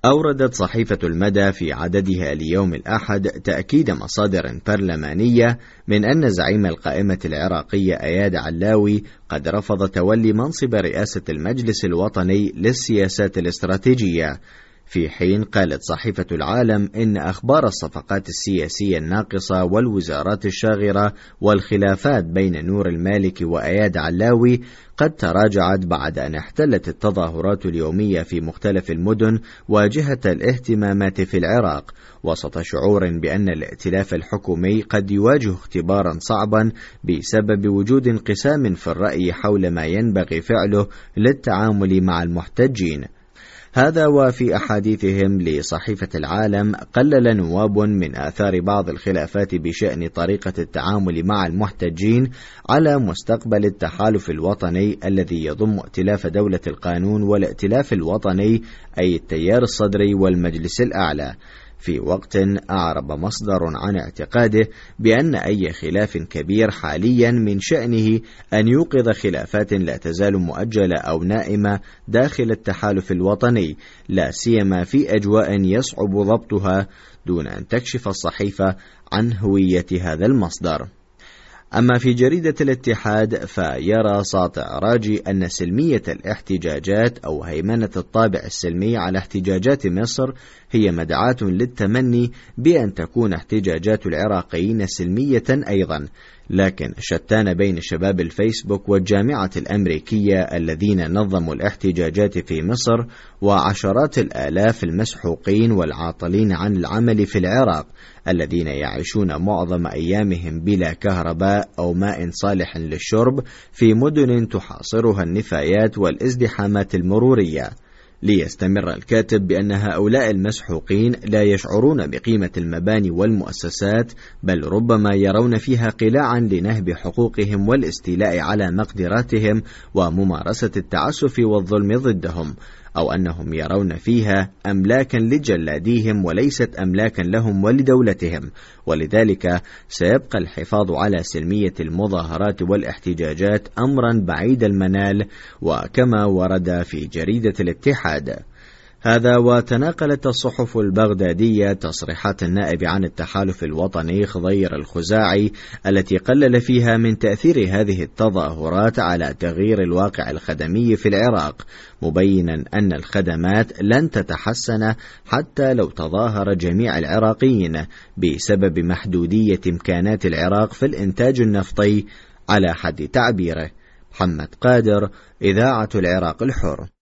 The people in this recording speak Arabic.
أوردت صحيفة المدى في عددها اليوم الأحد تأكيد مصادر برلمانية من أن زعيم القائمة العراقية أياد علاوي قد رفض تولي منصب رئاسة المجلس الوطني للسياسات الاستراتيجية، في حين قالت صحيفة العالم إن أخبار الصفقات السياسية الناقصة والوزارات الشاغرة والخلافات بين نور المالكي وأياد علاوي قد تراجعت بعد أن احتلت التظاهرات اليومية في مختلف المدن واجهة الاهتمامات في العراق، وسط شعور بأن الائتلاف الحكومي قد يواجه اختبارا صعبا بسبب وجود انقسام في الرأي حول ما ينبغي فعله للتعامل مع المحتجين. هذا وفي أحاديثهم لصحيفة العالم قلل نواب من آثار بعض الخلافات بشأن طريقة التعامل مع المحتجين على مستقبل التحالف الوطني الذي يضم ائتلاف دولة القانون والائتلاف الوطني أي التيار الصدري والمجلس الأعلى، في وقت أعرب مصدر عن اعتقاده بأن أي خلاف كبير حاليا من شأنه أن يوقظ خلافات لا تزال مؤجلة أو نائمة داخل التحالف الوطني، لا سيما في أجواء يصعب ضبطها، دون أن تكشف الصحيفة عن هوية هذا المصدر. أما في جريدة الاتحاد فيرى ساطع راجي أن سلمية الاحتجاجات أو هيمنة الطابع السلمي على احتجاجات مصر هي مدعاة للتمني بأن تكون احتجاجات العراقيين سلمية أيضا، لكن شتان بين شباب الفيسبوك والجامعة الأمريكية الذين نظموا الاحتجاجات في مصر وعشرات الآلاف المسحوقين والعاطلين عن العمل في العراق الذين يعيشون معظم أيامهم بلا كهرباء أو ماء صالح للشرب في مدن تحاصرها النفايات والازدحامات المرورية. ليستمر الكاتب بأن هؤلاء المسحوقين لا يشعرون بقيمة المباني والمؤسسات، بل ربما يرون فيها قلاعا لنهب حقوقهم والاستيلاء على مقدراتهم وممارسة التعسف والظلم ضدهم، أو أنهم يرون فيها أملاكا لجلاديهم وليست أملاكا لهم ولدولتهم، ولذلك سيبقى الحفاظ على سلمية المظاهرات والاحتجاجات أمرا بعيد المنال، وكما ورد في جريدة الاتحاد. هذا وتناقلت الصحف البغدادية تصريحات النائب عن التحالف الوطني خضير الخزاعي التي قلل فيها من تأثير هذه التظاهرات على تغيير الواقع الخدمي في العراق، مبينا أن الخدمات لن تتحسن حتى لو تظاهر جميع العراقيين بسبب محدودية إمكانات العراق في الإنتاج النفطي على حد تعبيره. محمد قادر، إذاعة العراق الحر.